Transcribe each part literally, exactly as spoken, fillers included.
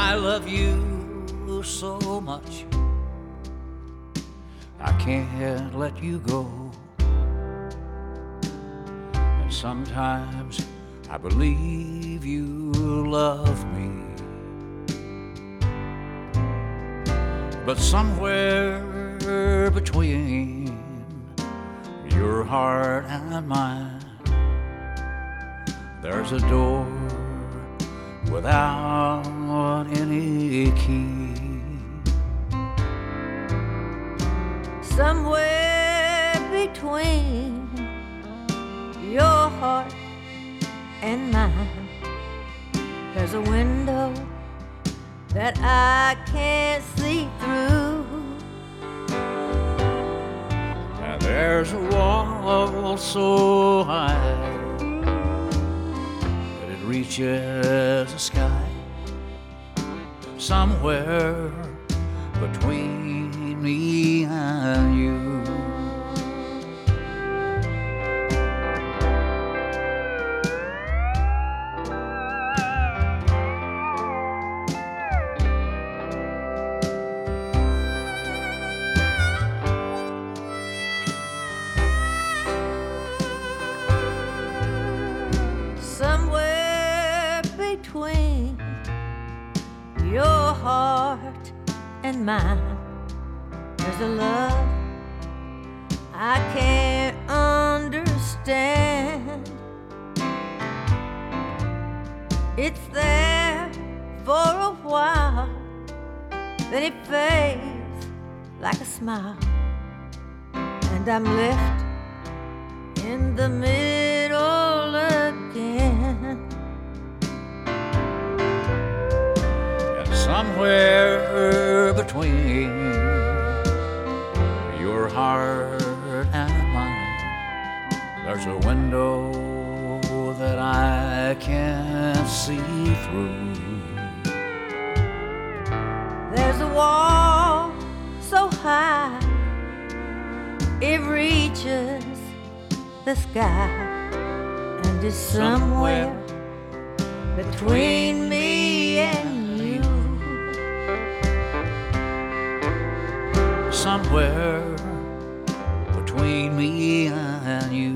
I love you so much, I can't let you go. And sometimes I believe you love me, but somewhere between your heart and mine, there's a door without any key. Somewhere between your heart and mine, there's a window that I can't see through. And there's a wall so high that it reaches the sky. Somewhere between me and you. Somewhere between your heart and mine, there's a love I can't understand. It's there for a while, then it fades like a smile, and I'm left in the middle again. Somewhere between your heart and mine, there's a window that I can't see through. There's a wall so high it reaches the sky, and it's somewhere between me and somewhere between me and you.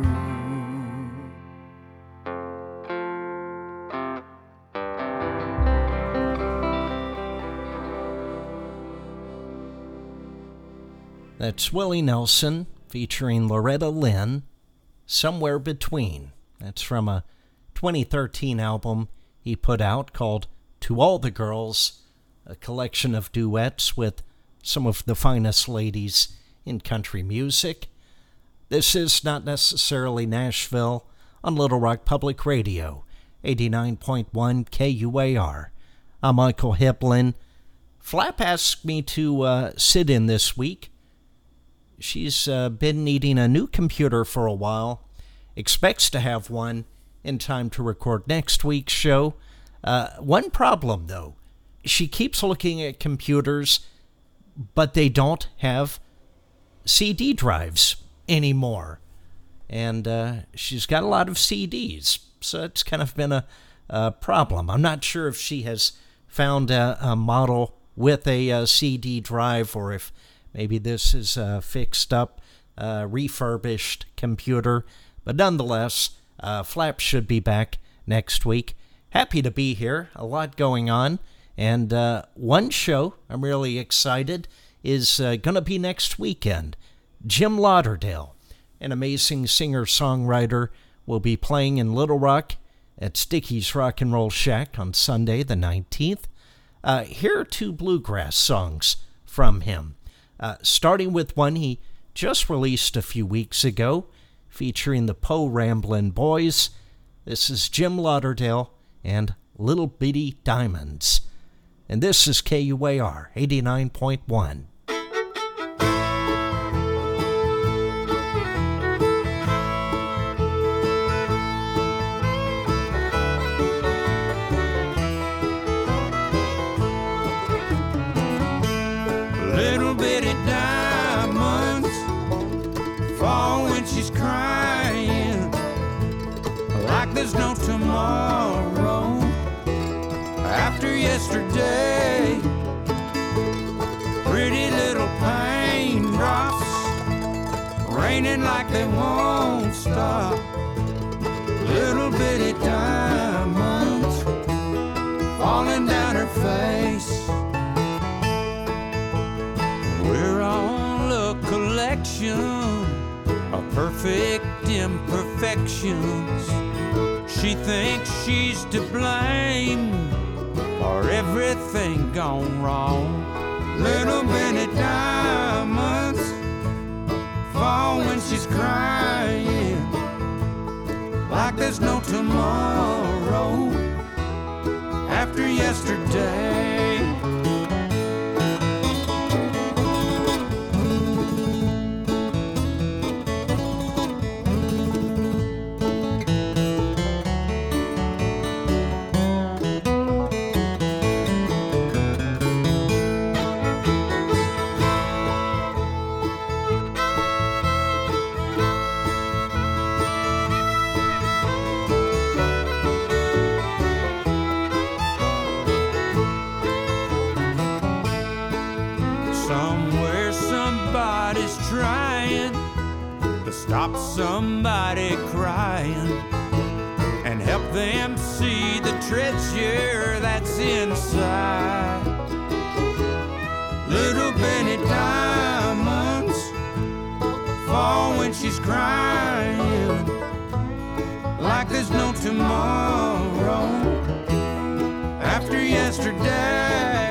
That's Willie Nelson featuring Loretta Lynn, Somewhere Between. That's from a twenty thirteen album he put out called To All the Girls, a collection of duets with some of the finest ladies in country music. This is Not Necessarily Nashville on Little Rock Public Radio, eighty-nine point one K U A R. I'm Michael Hiplin. Flap asked me to uh, sit in this week. She's uh, been needing a new computer for a while, expects to have one in time to record next week's show. Uh, one problem, though, she keeps looking at computers, but they don't have C D drives anymore. And uh, she's got a lot of C Ds, so it's kind of been a, a problem. I'm not sure if she has found a, a model with a, a C D drive, or if maybe this is a fixed up, uh, refurbished computer. But nonetheless, uh, Flap should be back next week. Happy to be here. A lot going on. And uh, one show I'm really excited is uh, going to be next weekend. Jim Lauderdale, an amazing singer-songwriter, will be playing in Little Rock at Sticky's Rock and Roll Shack on Sunday the nineteenth. Uh, here are two bluegrass songs from him, uh, starting with one he just released a few weeks ago, featuring the Poe Ramblin' Boys. This is Jim Lauderdale and Little Bitty Diamonds. And this is K U A R eighty-nine point one. Little bitty diamonds fall when she's crying, like there's no tomorrow. after yesterday. Pretty little paindrops raining like they won't stop. Little bitty diamonds falling down her face. We're all a collection of perfect imperfections. She thinks she's to blame for everything gone wrong. Little bitty diamonds fall when she's crying like there's no tomorrow after yesterday. Stop somebody crying and help them see the treasure that's inside. Little bitty diamonds fall when she's crying like there's no tomorrow after yesterday.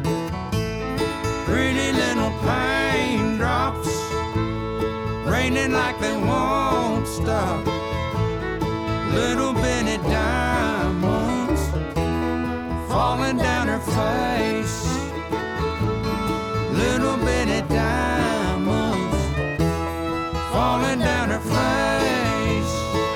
Pretty little paindrops raining like they won't stop. Little bitty diamonds falling down her face. Little bitty diamonds falling down her face.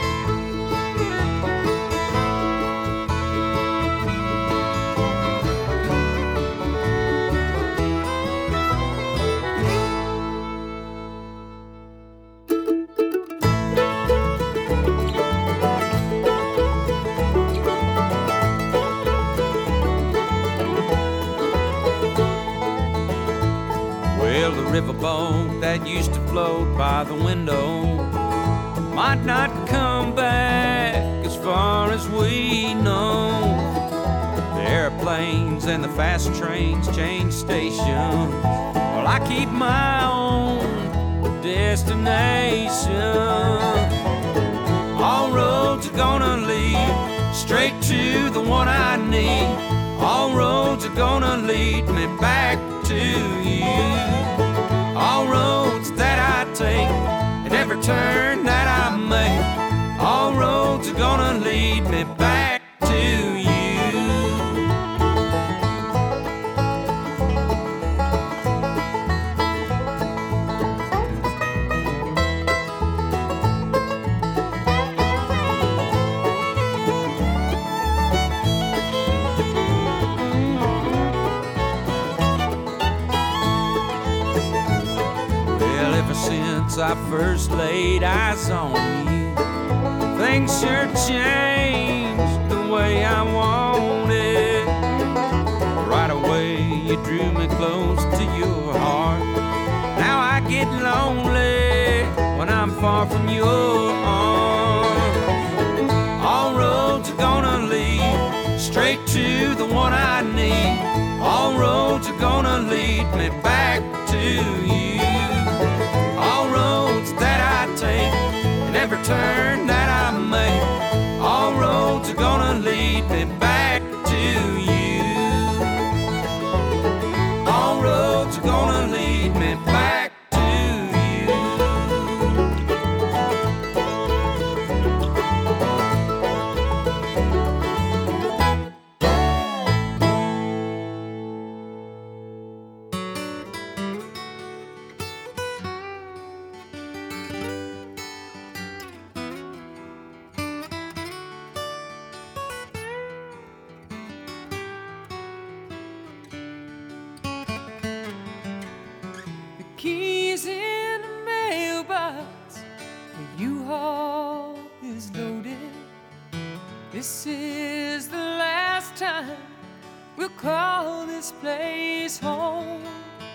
Riverboat that used to float by the window might not come back as far as we know. The airplanes and the fast trains change stations, while I keep my own destination. All roads are gonna lead straight to the one I need. All roads are gonna lead me back to you. All roads that I take, at every turn that I make, all roads are gonna lead me back to you. Since I first laid eyes on you, things sure changed the way I wanted. Right away you drew me close to your heart. Now I get lonely when I'm far from your arms. All roads are gonna lead straight to the one I need. All roads are gonna lead me back to you. All roads that I take, and every turn that I make, all roads are gonna lead me back to you. All roads are gonna lead me back to you. Keys in the mailbox, the U-Haul is loaded. This is the last time we'll call this place home.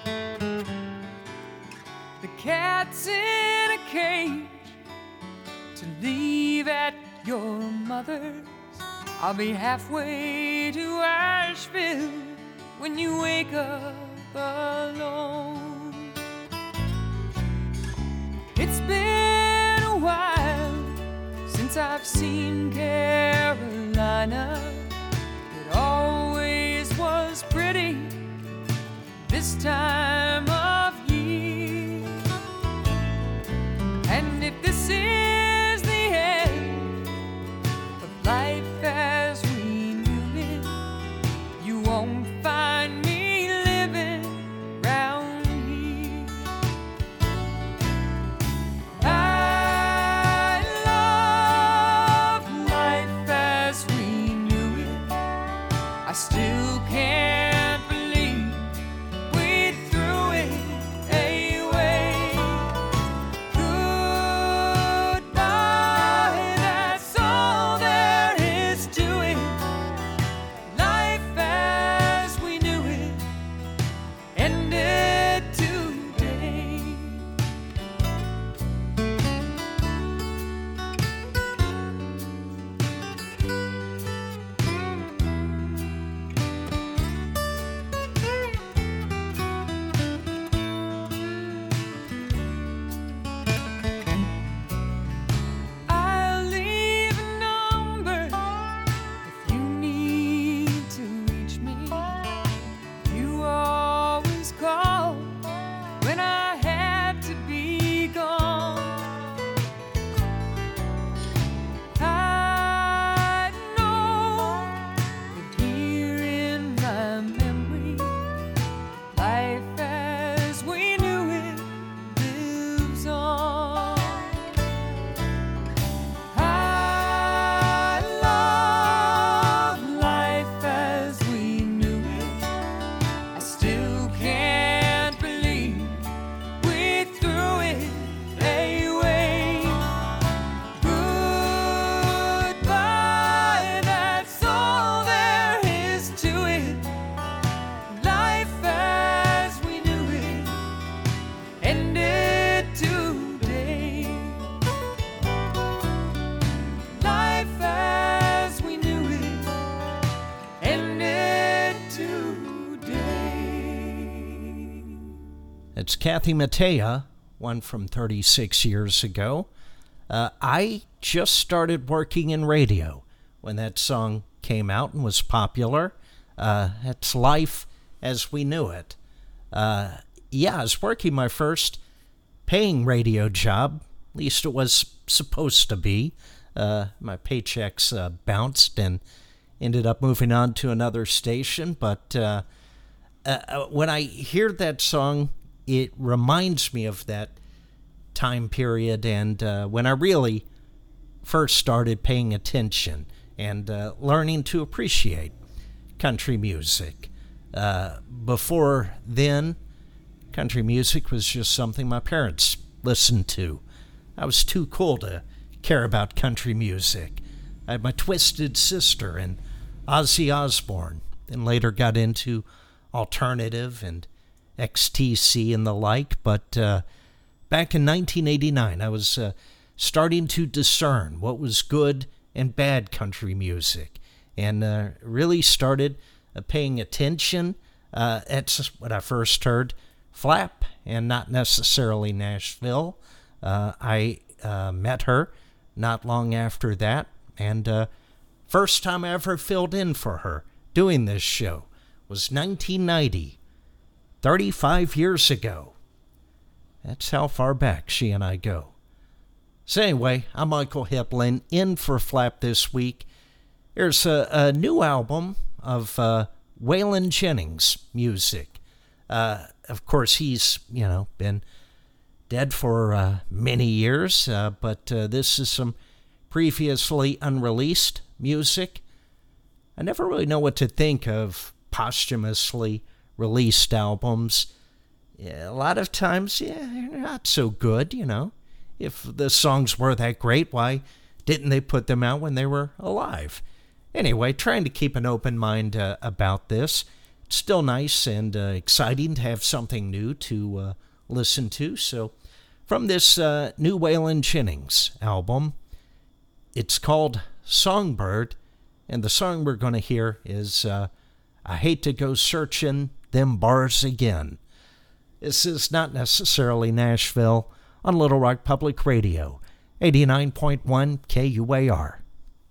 The cat's in a cage to leave at your mother's. I'll be halfway to Asheville when you wake up alone. It's been a while since I've seen Carolina. It always was pretty this time of year. And if this is the end of life as we knew it, you won't find me living round here. I love life as we knew it. I still can't believe we threw it away. Goodbye, that's all there is to it. Life as we knew it ended today. I'll leave a number if you need to reach me. You always call when I had to be gone. I know that here in my memory, life as we knew it lives on. I love life as we knew it. I still can't believe we threw it away. Goodbye, that's all there is to it. Life as we knew it ended today. Life as we knew it ended today. It's Kathy Mattea, one from thirty-six years ago. Uh, I just started working in radio when that song came out and was popular. Uh, it's life as we knew it. Uh, yeah, I was working my first paying radio job. At least it was supposed to be. Uh, my paychecks uh, bounced and ended up moving on to another station. But uh, uh, when I hear that song, it reminds me of that time period and uh, when I really first started paying attention and uh, learning to appreciate country music. Uh, before then, country music was just something my parents listened to. I was too cool to care about country music. I had my twisted sister and Ozzy Osbourne, and later got into alternative and X T C and the like. But uh, back in nineteen eighty-nine, I was uh, starting to discern what was good and bad country music, and uh, really started uh, paying attention. Uh, that's when I first heard Flap, and not necessarily Nashville. Uh, I uh, met her not long after that, and uh, first time I ever filled in for her doing this show was nineteen ninety, thirty-five years ago. That's how far back she and I go. So anyway, I'm Michael Hiplin, in for Flap this week. Here's a, a new album of uh, Waylon Jennings music. Uh, of course, he's, you know, been dead for uh, many years, uh, but uh, this is some previously unreleased music. I never really know what to think of posthumously released albums. Yeah, a lot of times, yeah, they're not so good, you know. If the songs were that great, why didn't they put them out when they were alive? Anyway, trying to keep an open mind uh, about this. It's still nice and uh, exciting to have something new to uh, listen to. So, from this uh, new Waylon Jennings album, it's called Songbird, and the song we're going to hear is uh, I Hate to Go Searching Them Bars Again. This is not necessarily Nashville on Little Rock Public Radio, eighty-nine point one K U A R.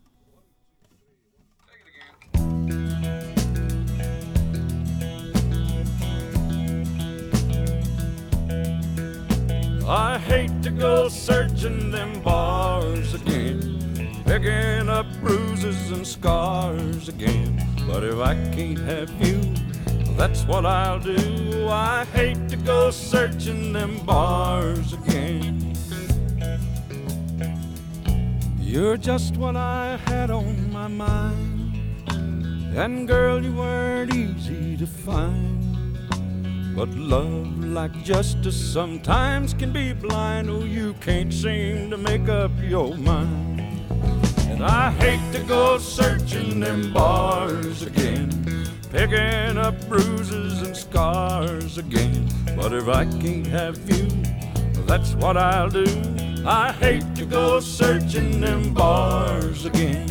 I hate to go searching them bars again, picking up bruises and scars again. But if I can't have you, that's what I'll do. I hate to go searching them bars again. You're just what I had on my mind, and girl, you weren't easy to find. But love, like justice, sometimes can be blind. Oh, you can't seem to make up your mind. And I hate to go searching them bars again, picking up bruises and scars again. But if I can't have you, that's what I'll do. I hate to go searching them bars again.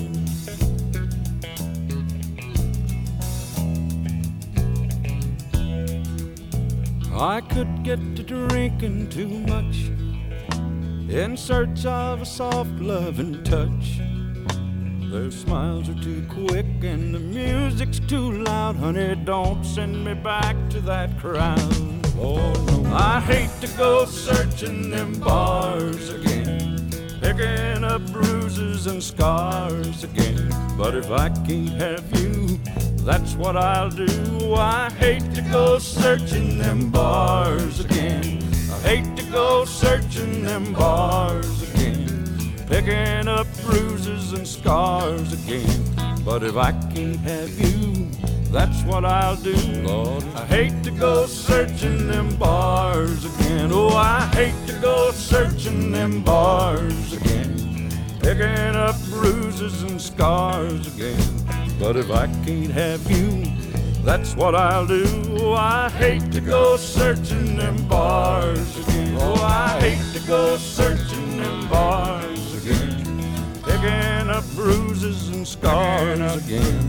I could get to drinking too much, in search of a soft loving touch. Their smiles are too quick and the music's too loud. Honey, don't send me back to that crowd. Oh no, I hate to go searching them bars again, picking up bruises and scars again. But if I can't have you, that's what I'll do. I hate to go searching them bars again. I hate to go searching them bars again, picking up bruises and scars again. But if I can't have you, that's what I'll do. Lord, I hate to go searching them bars again. Oh, I hate to go searching them bars again, picking up bruises and scars again. But if I can't have you, that's what I'll do. Oh, I hate to go searching them bars again. Oh, I hate to go searching them bars again, picking up bruises and scars again.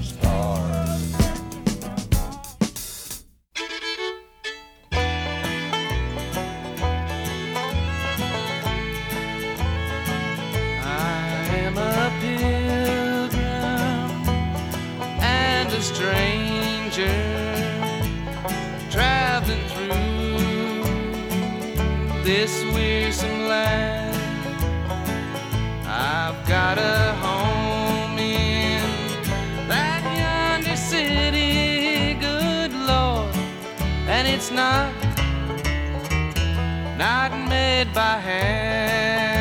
Traveling through this wearisome land, I've got a home in that yonder city, good Lord, and it's not, not made by hand.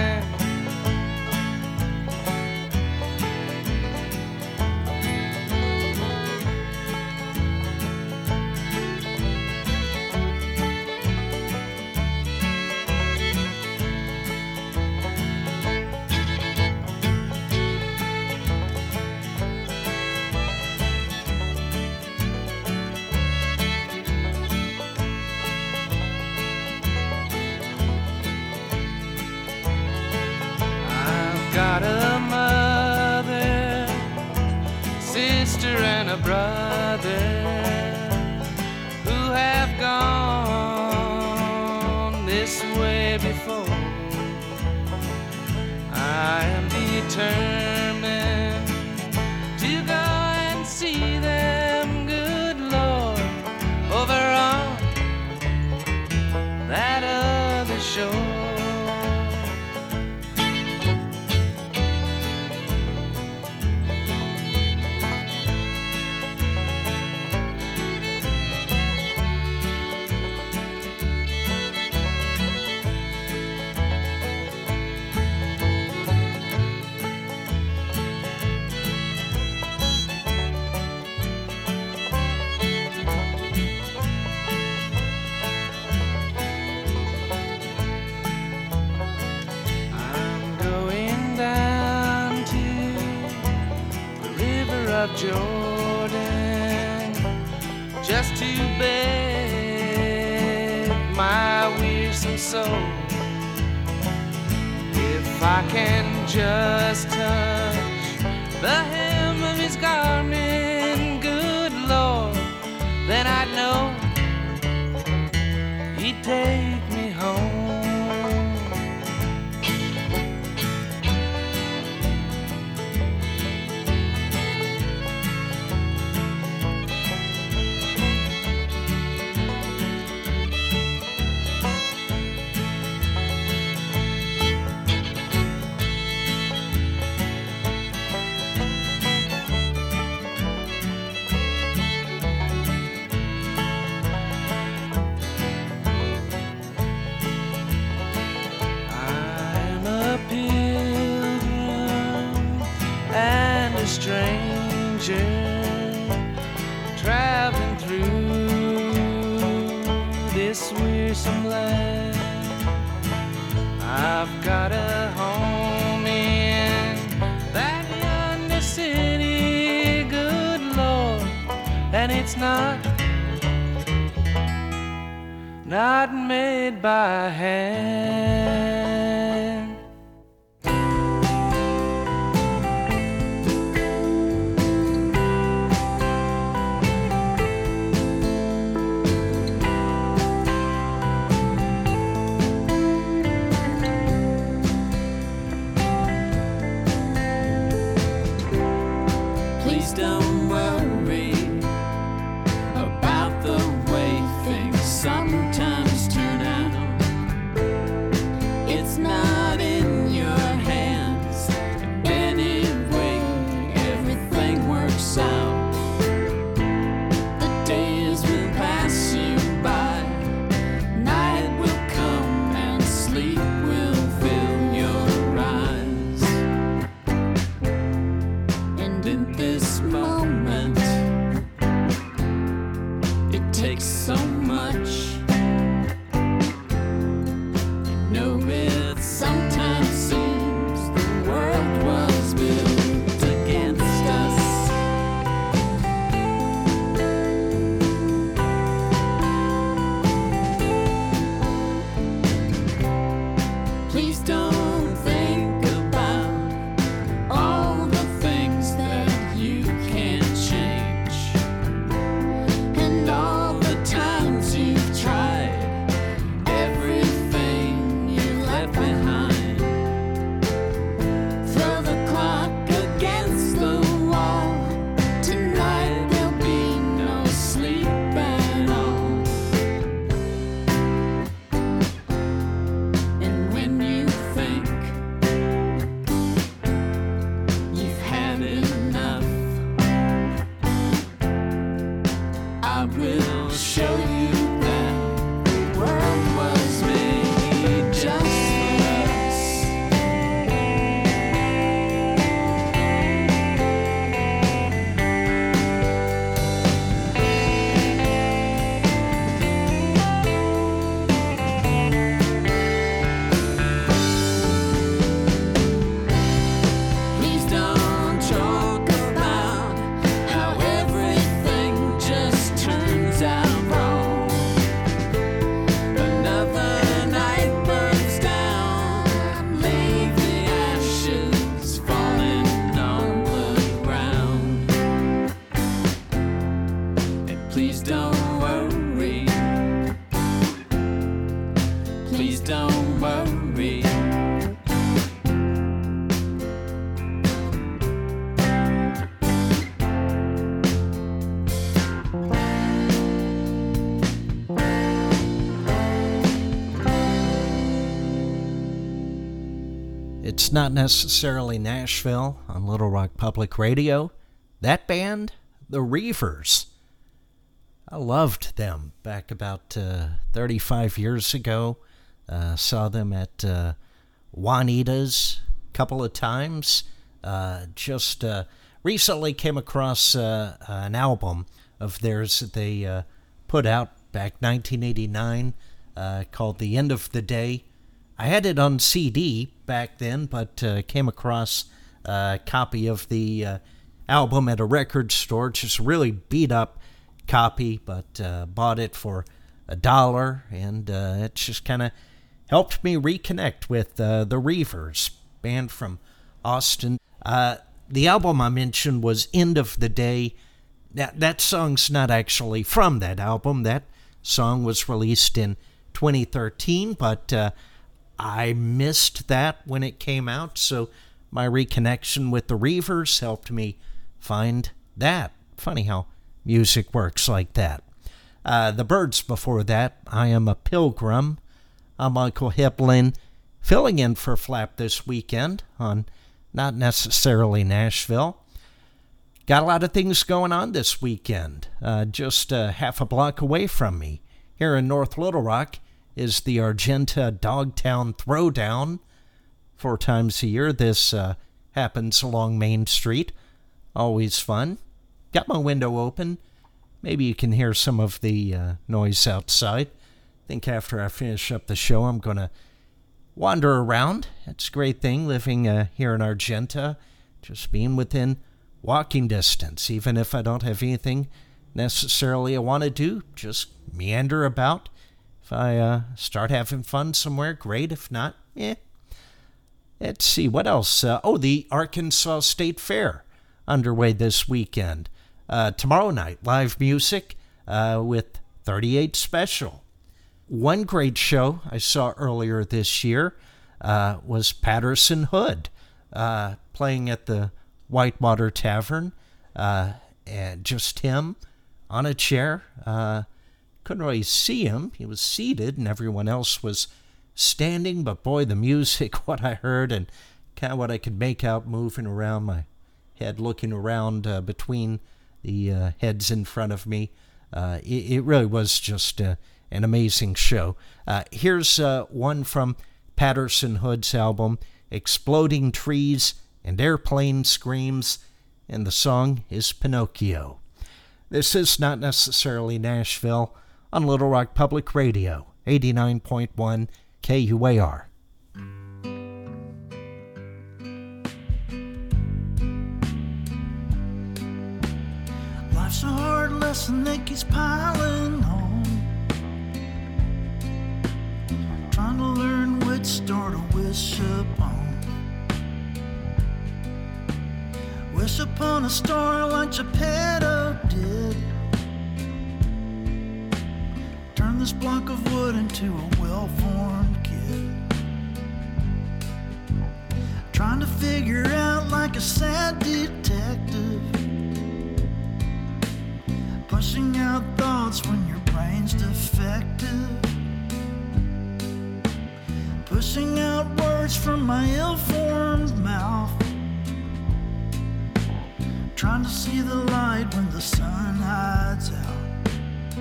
Got a mother, sister, and a brother who have gone this way before. I am determined to go and see them, good Lord, over on that other shore. of Jordan, just to beg my wearisome soul. If I can just touch the hem of his garment, good Lord, then I know he'd take me home. Stranger traveling through this wearisome land. I've got a home in that yonder city, good Lord, and it's not not made by hand. It's not necessarily Nashville on Little Rock Public Radio. That band, the Reivers. I loved them back about uh, thirty-five years ago. Uh, saw them at uh, Juanita's a couple of times. Uh, just uh, recently came across uh, an album of theirs that they uh, put out back nineteen eighty-nine uh, called The End of the Day. I had it on C D back then, but uh, came across a copy of the uh, album at a record store, just a really beat up copy, but uh, bought it for a dollar, and uh, it just kind of helped me reconnect with uh, the Reivers, band from Austin. Uh, the album I mentioned was End of the Day. Now, that song's not actually from that album. That song was released in twenty thirteen, but uh, I missed that when it came out, so my reconnection with the Reivers helped me find that. Funny how music works like that. Uh, the Byrds before that, I Am a Pilgrim. I'm Michael Hiblin, filling in for Flap this weekend on Not Necessarily Nashville. Got a lot of things going on this weekend. Uh, just uh, half a block away from me, here in North Little Rock, is the Argenta Dogtown Throwdown. Four times a year, this uh, happens along Main Street. Always fun. Got my window open. Maybe you can hear some of the uh, noise outside. I think after I finish up the show, I'm going to wander around. It's a great thing living uh, here in Argenta, just being within walking distance, even if I don't have anything necessarily I want to do. Just meander about. If I uh, start having fun somewhere, great. If not, eh. Let's see, what else? Uh, oh, the Arkansas State Fair underway this weekend. Uh, tomorrow night, live music uh, with thirty-eight Special. One great show I saw earlier this year uh, was Patterson Hood uh, playing at the Whitewater Tavern. Uh, and just him on a chair. Uh, couldn't really see him. He was seated and everyone else was standing. But boy, the music, what I heard and kind of what I could make out moving around my head, looking around uh, between the uh, heads in front of me. Uh, it, it really was just uh, an amazing show. Uh, here's uh, one from Patterson Hood's album, Exploding Trees and Airplane Screams, and the song is Pinocchio. This is Not Necessarily Nashville on Little Rock Public Radio, eighty-nine point one K U A R. Life's a hard lesson that keeps piling on, trying to learn which star to wish upon. Wish upon a star like Geppetto did, turn this block of wood into a well-formed kid, trying to figure out like a sad detective, pushing out thoughts when your brain's defective, pushing out words from my ill-formed mouth, trying to see the light when the sun hides out,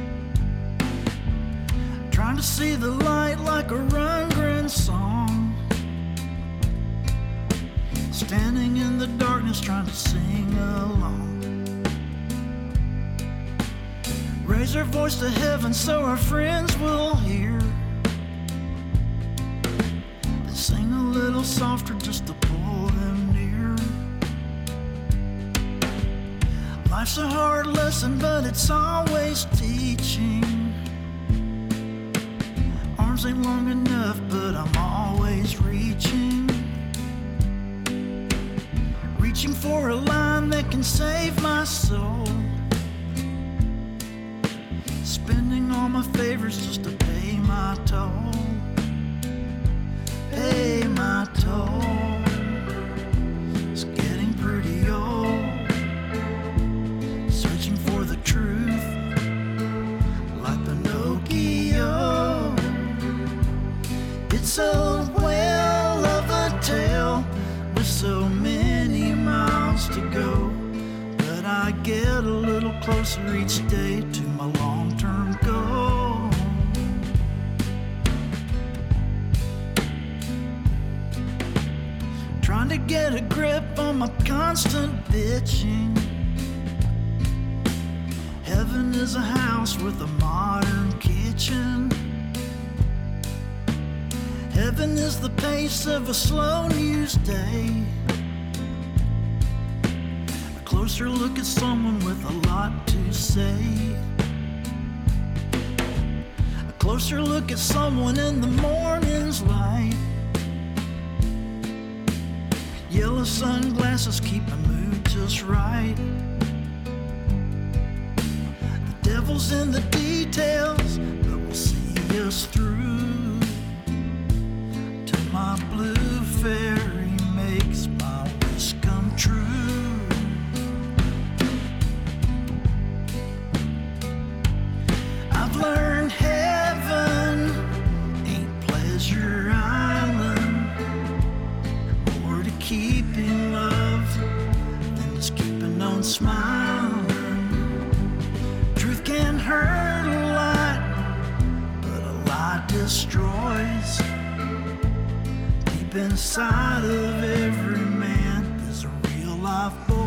trying to see the light like a Rundgren song, standing in the darkness trying to sing along. Raise our voice to heaven so our friends will hear, then sing a little softer just to pull them near. Life's a hard lesson, but it's always teaching. Arms ain't long enough, but I'm always reaching. Reaching for a line that can save my soul. Spending all my favors just to pay my toll. Pay my toll. It's getting pretty old. Searching for the truth, like Pinocchio. It's a whale of a tale with so many miles to go, but I get a little closer each day to my long-term goal. Trying to get a grip on my constant bitching. Heaven is a house with a modern kitchen. Heaven is the pace of a slow news day. A closer look at someone with a lot to say. A closer look at someone in the morning's light. Yellow sunglasses keep my mood just right. The devil's in the details, but we'll see us through till my blue fairy makes my wish come true. I've learned heaven ain't pleasure island, more to keeping love than just keeping on smiling. Truth can hurt a lot, but a lie destroys. Deep inside of every man is a real life boy.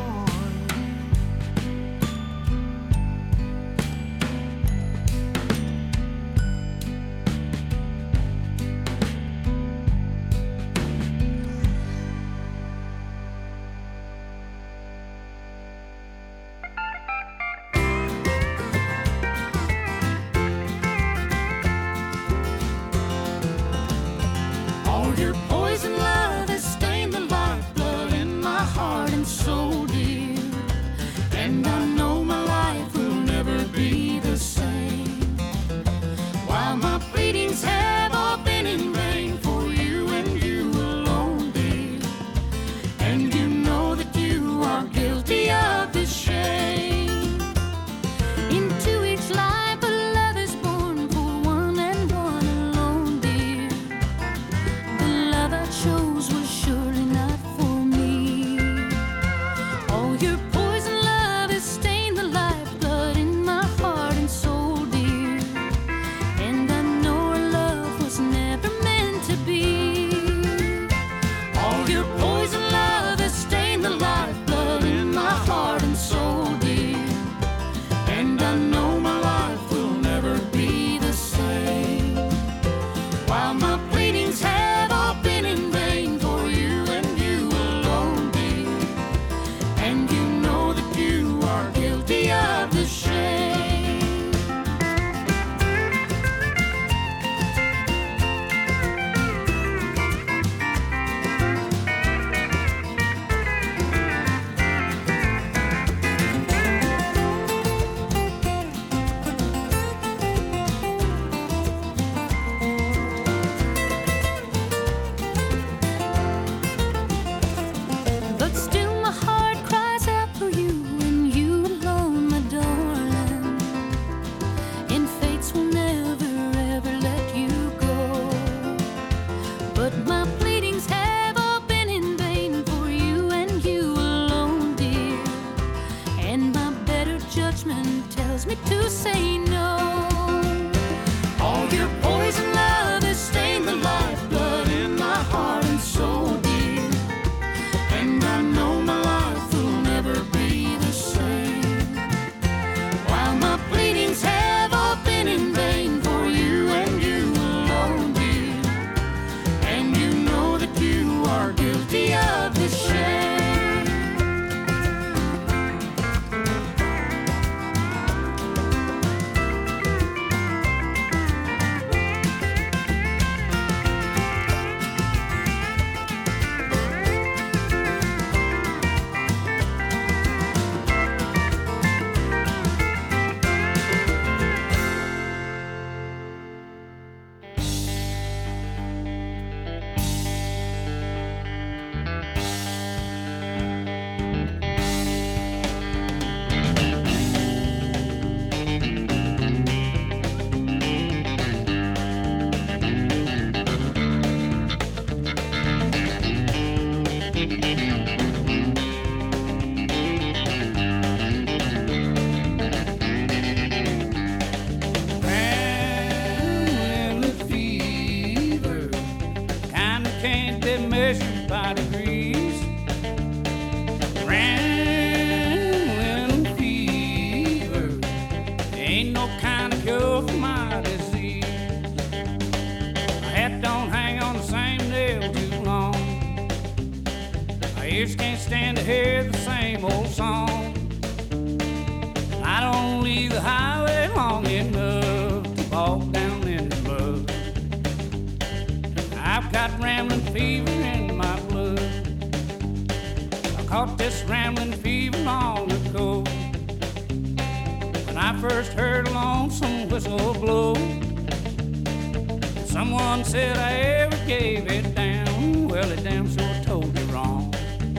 All your poison love has stained the lifeblood in my heart and soul, dear. And I know my life will never be the same. While my pleadings have all been in vain for you and you alone, dear. And you know that you are guilty of this shame. Into each life a love is born for one and one alone, dear. The love I chose was surely not for me. All your poison love has stained the lifeblood in my heart and soul, dear. And I know our love was never meant to be. All your poison love has stained the lifeblood in my heart and soul, dear. And I know my life will never be the same. While my pleadings have all been in vain for you and you alone, dear. And you know that you are guilty of the shame. But still my heart cries out for you and you alone, my darling. And fates will never ever let you go. But my pleadings have all been in vain for you and you alone, dear. And my better judgment tells me to say no. All your poison love has stained the lifeblood in my heart and soul, dear. And I know my life will never be the same. While my pleadings have all been in vain for you and you alone, dear. And you know that you are guilty of this shame. first heard a lonesome whistle blow, someone said I ever gave it down. Well, it damn sure told you wrong.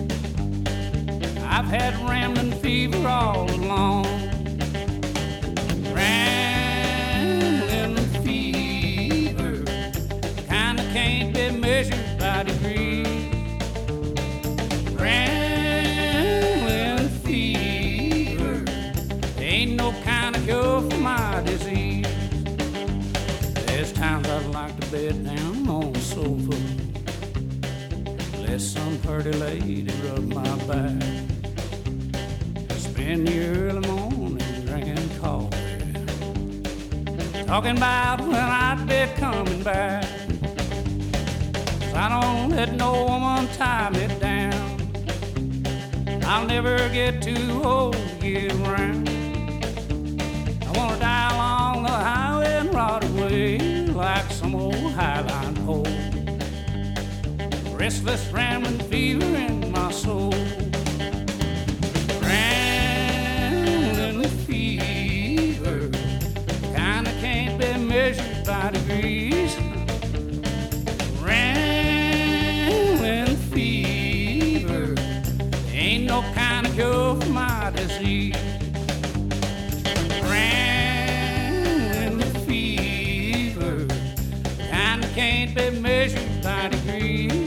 I've had rambling fever all along. Rambling fever kinda can't be measured by degrees. Rambling fever ain't no kind of cure for my disease. There's times I'd like to bed down on the sofa, let some pretty lady rub my back, spend the early morning drinking coffee, talking about when I'd be coming back. 'Cause I don't let no woman tie me down. I'll never get too old to get around. I wanna die along the highway and rot away like some old highline pole. Restless rambling fever in my soul. Rambling fever kinda can't be measured by degrees. Rambling fever ain't no kind of cure for my disease. Rambling fever kinda can't be measured by degrees.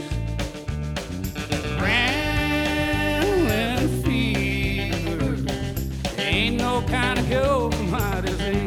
Rambling fever ain't no kind of cure for my disease.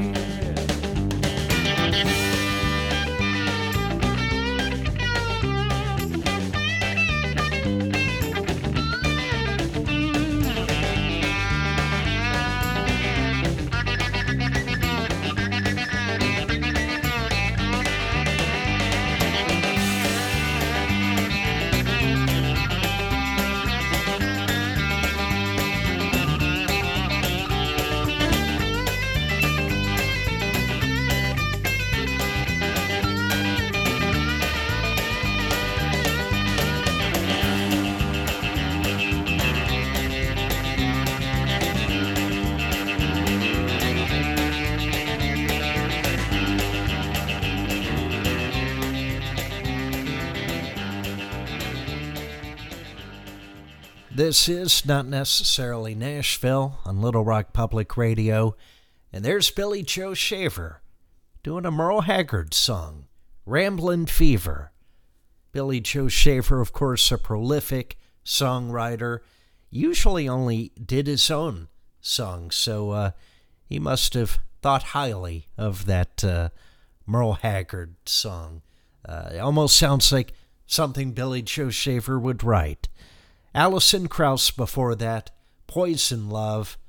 This is not necessarily Nashville on Little Rock Public Radio, and there's Billy Joe Shaver doing a Merle Haggard song, Ramblin' Fever. Billy Joe Shaver, of course, a prolific songwriter, usually only did his own songs, so uh, he must have thought highly of that uh, Merle Haggard song. Uh, it almost sounds like something Billy Joe Shaver would write. Alison Krauss before that, Poison Love.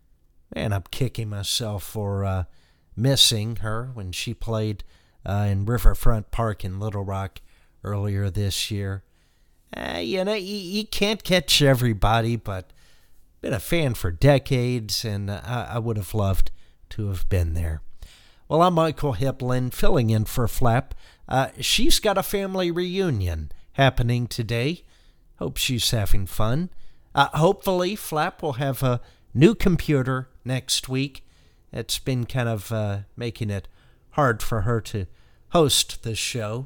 Man, I'm kicking myself for uh, missing her when she played uh, in Riverfront Park in Little Rock earlier this year. Uh, you know, you, you can't catch everybody, but been a fan for decades, and uh, I would have loved to have been there. Well, I'm Michael Hiplin, filling in for Flap. Uh, she's got a family reunion happening today. Hope she's having fun. Uh, hopefully, Flap will have a new computer next week. It's been kind of uh, making it hard for her to host the show.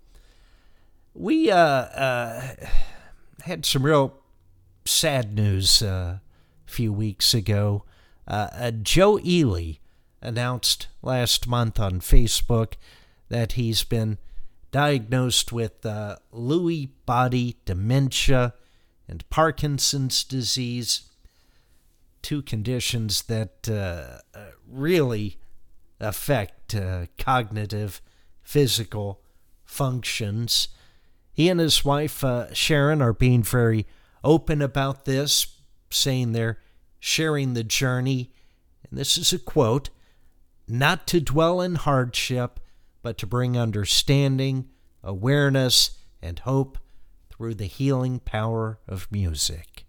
We uh, uh, had some real sad news uh, a few weeks ago. Uh, uh, Joe Ely announced last month on Facebook that he's been diagnosed with uh, Lewy body dementia and Parkinson's disease, two conditions that uh, really affect uh, cognitive, physical functions. He and his wife, uh, Sharon, are being very open about this, saying they're sharing the journey. And this is a quote, "Not to dwell in hardship, but to bring understanding, awareness, and hope through the healing power of music."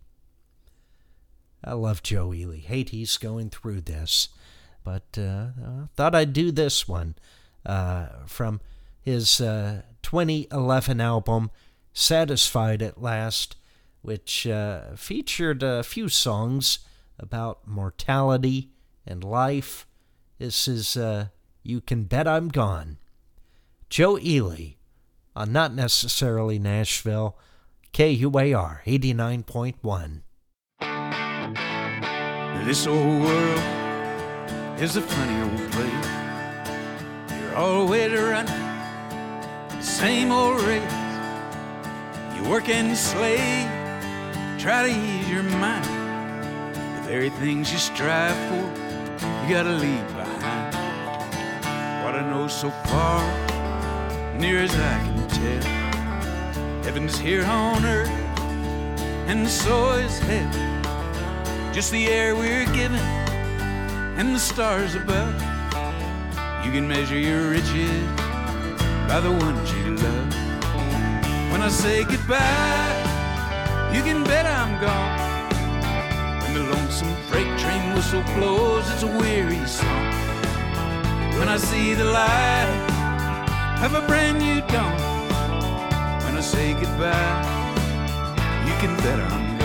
I love Joe Ely. Hate he's going through this, but uh, I thought I'd do this one uh, from his uh, twenty eleven album, Satisfied at Last, which uh, featured a few songs about mortality and life, This is uh, You Can Bet I'm Gone. Joe Ely on Not Necessarily Nashville, K U A R eighty-nine point one. This old world is a funny old place. You're always running the same old race. You work and slave, try to ease your mind. The very things you strive for, you gotta leave behind. What I know so far, near as I can tell, heaven's here on earth, and so is hell. Just the air we're given and the stars above. You can measure your riches by the ones you love. When I say goodbye, you can bet I'm gone. When the lonesome freight train whistle blows, it's a weary song. When I see the light of a brand new dawn, when I say goodbye, you can bet I'm gone.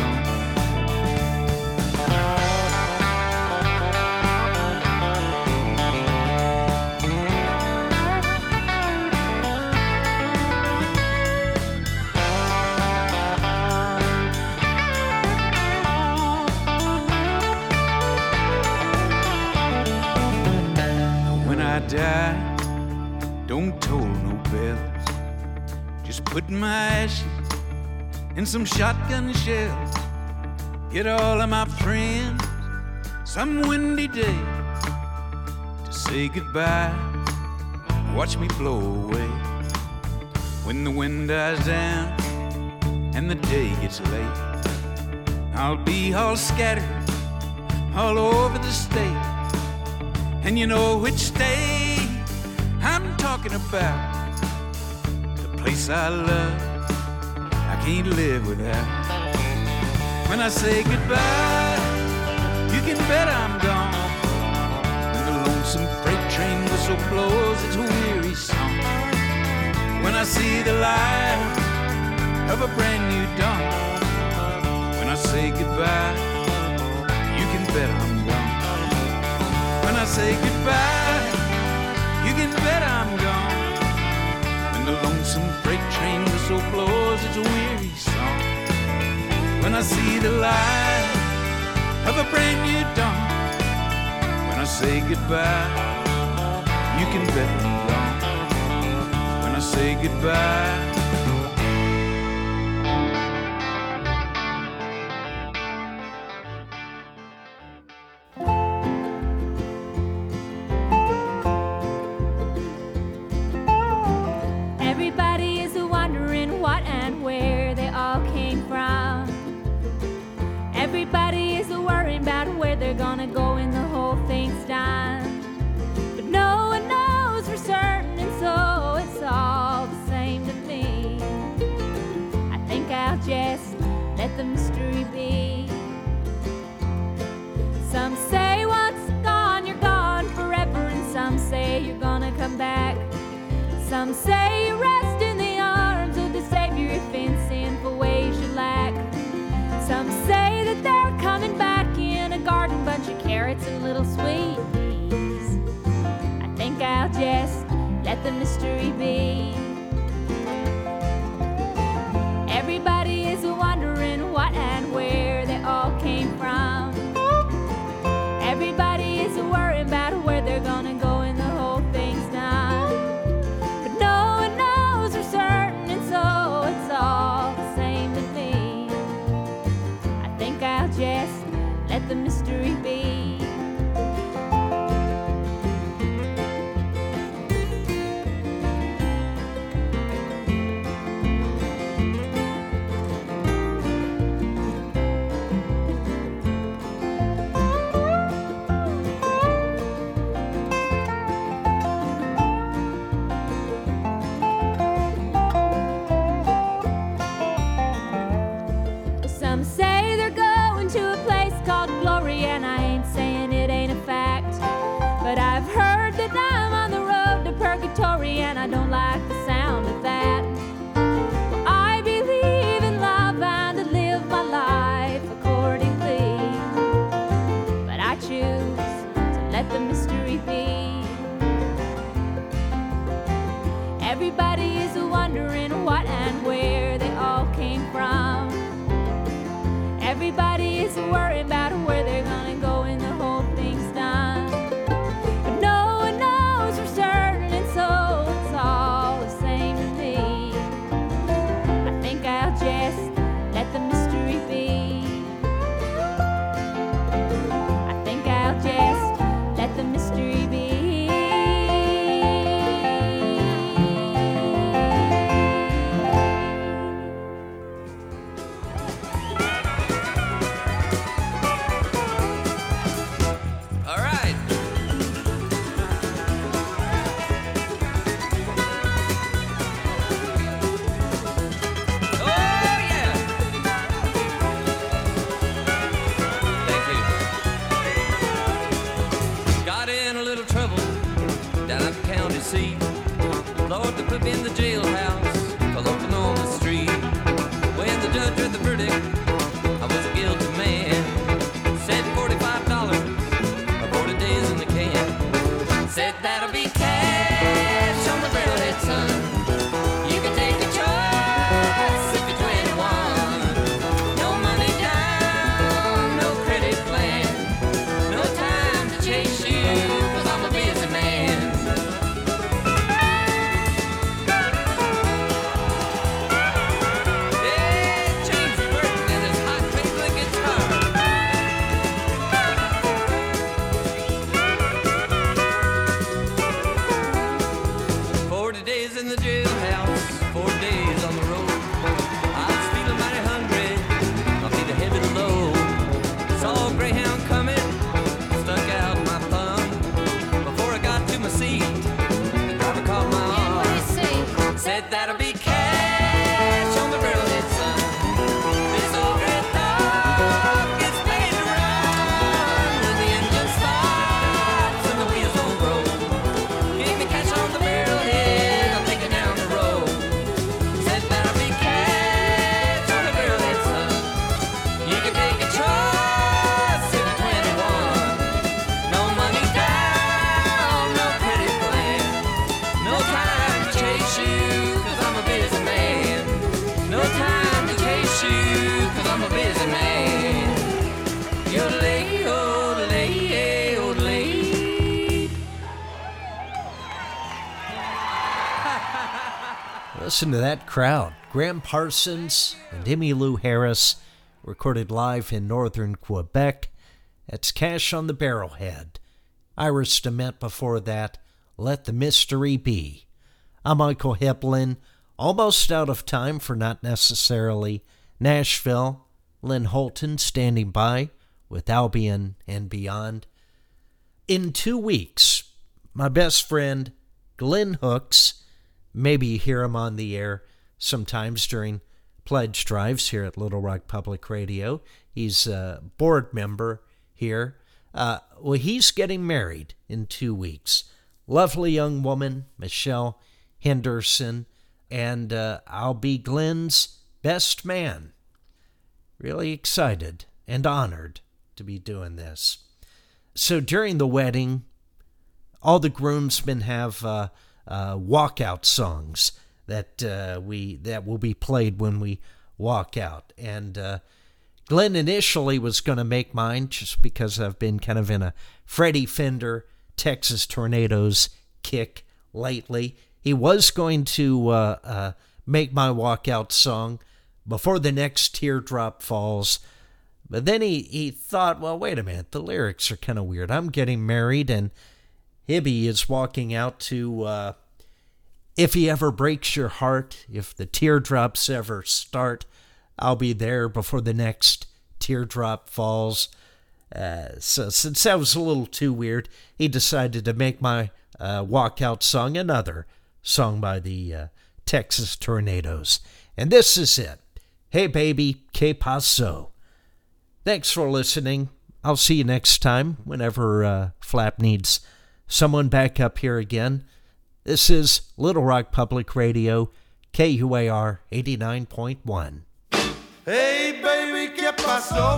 Die, don't toll no bells. Just put my ashes in some shotgun shells. Get all of my friends some windy day to say goodbye. Watch me blow away when the wind dies down and the day gets late. I'll be all scattered all over the state. And you know which state I'm talking about. The place I love, I can't live without. When I say goodbye, you can bet I'm gone. When the lonesome freight train whistle blows, it's a weary song. When I see the light of a brand new dawn, when I say goodbye, you can bet I'm gone. When I say goodbye, you can bet I'm gone. When the lonesome freight train whistle blows, it's a weary song. When I see the light of a brand new dawn, when I say goodbye, you can bet I'm gone. When I say goodbye, everybody is worrying about where they're gonna go when the whole thing's done. But no one knows for certain, and so it's all the same to me. I think I'll just let the mystery be. Some say once gone, you're gone forever, and some say you're gonna come back. Some say you rest in the arms of the Savior if in sinful ways you lack. Some say that they're coming back in a garden, bunch of carrots and little sweet peas. I think I'll just let the mystery be. Everybody is wondering what and where they all came from. Everybody is worried about where they're gonna go when the whole thing's done. But no one knows for certain, and so it's all the same to me. I'll just let the mystery be. Everybody is wondering what and where they all came from. Everybody is worried about where they're gonna go when the whole thing's done. But no one knows for certain, and so it's all the same to me. I think I'll just let the mystery be. I think I'll just let the mystery be. Lord, they put me in the jailhouse, fell open on the street. When the judge read the verdict, I was a guilty man. Said forty-five dollars, or forty days in the can. Said that'll be cash on the barrelhead, son. You can take a choice if you're twenty-one. No money down, no credit plan. No time to chase you, 'cause I'm a busy man. That'll be cash on the barrelhead, son. This old red dog gets paid to run when the engine stops and the wheels don't roll. Give me cash on the barrelhead, I'll take it down the road. Said that'll be cash on the barrelhead, son. You can take a choice if you're twenty-one. No money down, no credit plan. No time to chase you. Busy man, no time to chase you, 'cause I'm a busy man. Yodelay, yodelay, yodelay. Listen to that crowd. Graham Parsons and Emmylou Harris, recorded live in northern Quebec. That's Cash on the Barrelhead. Iris DeMent before that, Let the Mystery Be. I'm Michael Hiplin. Almost out of time for Not Necessarily Nashville. Lynn Holton standing by with Albion and Beyond. In two weeks, my best friend Glenn Hooks, maybe you hear him on the air sometimes during pledge drives here at Little Rock Public Radio. He's a board member here. Uh, well, he's getting married in two weeks. Lovely young woman, Michelle Henderson. And uh, I'll be Glenn's best man. Really excited and honored to be doing this. So during the wedding, all the groomsmen have uh, uh, walkout songs that uh, we that will be played when we walk out. And uh, Glenn initially was going to make mine just because I've been kind of in a Freddie Fender, Texas Tornadoes kick lately. He was going to uh, uh, make my walkout song before the next teardrop falls. But then he, he thought, well, wait a minute, the lyrics are kind of weird. I'm getting married, and Hibby is walking out to, uh, if he ever breaks your heart, if the teardrops ever start, I'll be there before the next teardrop falls. Uh, so since that was a little too weird, he decided to make my uh, walkout song another song by the uh, Texas Tornadoes. And this is it. Hey baby, que paso? Thanks for listening. I'll see you next time whenever uh, Flap needs someone back up here again. This is Little Rock Public Radio, K U A R eighty-nine point one. Hey baby, que paso?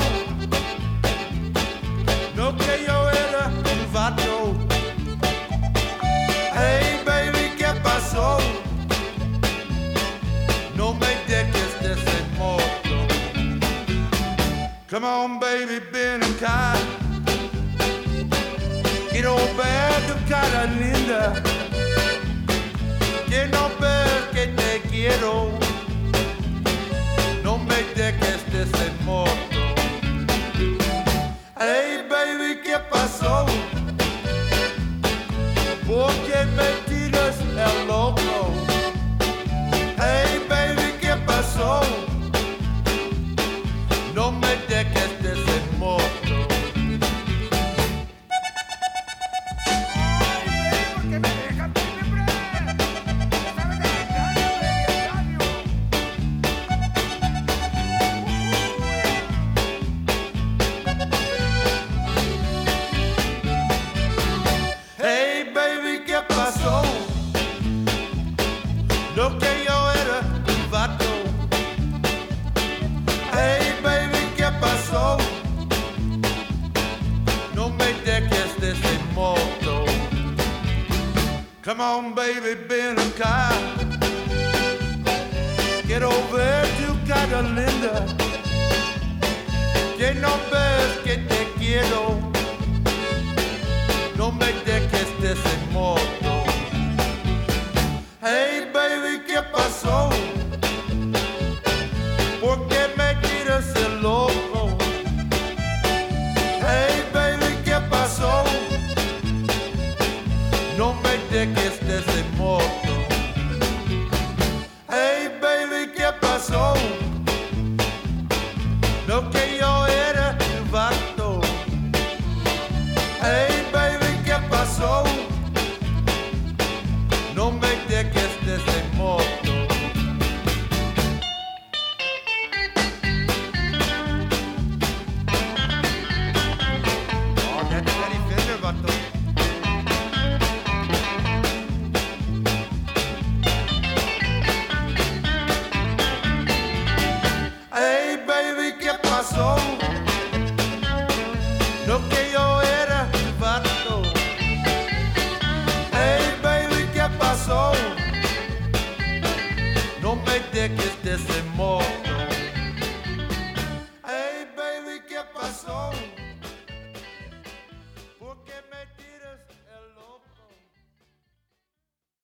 No que yo era un vato. Hey baby, que paso? Come on, baby, Ben and Kai. Get over tu cara linda. Que no ves que te quiero. No me dejes de ser muerto. Hey, baby, ¿qué pasó? ¿Por qué me tiras el loco? Hey, baby, ¿qué pasó? No me dejes de ser muerto. Hey, baby, ¿qué pasó? Lo que yo era un vato. Hey, baby, ¿qué pasó? No me dejes de ser muerto. Come on, baby, Ben and Kai. Quiero ver tu cara linda. Que no ves que te quiero. No me dejes de ser muerto. Hey, baby, ¿qué pasó? ¿Por qué me tiras el loco? Hey, baby, ¿qué pasó? No me dejes de ser muerto. Hey, baby, ¿qué pasó? Lo que yo era un vato. Hey, baby, ¿qué pasó? No me dejes de ser muerto. Oh, that's Eddie Fender, vato. Hey, baby, ¿qué pasó? Lo que yo era un vato. Hey, baby, ¿qué pasó? No me dejes de ser muerto.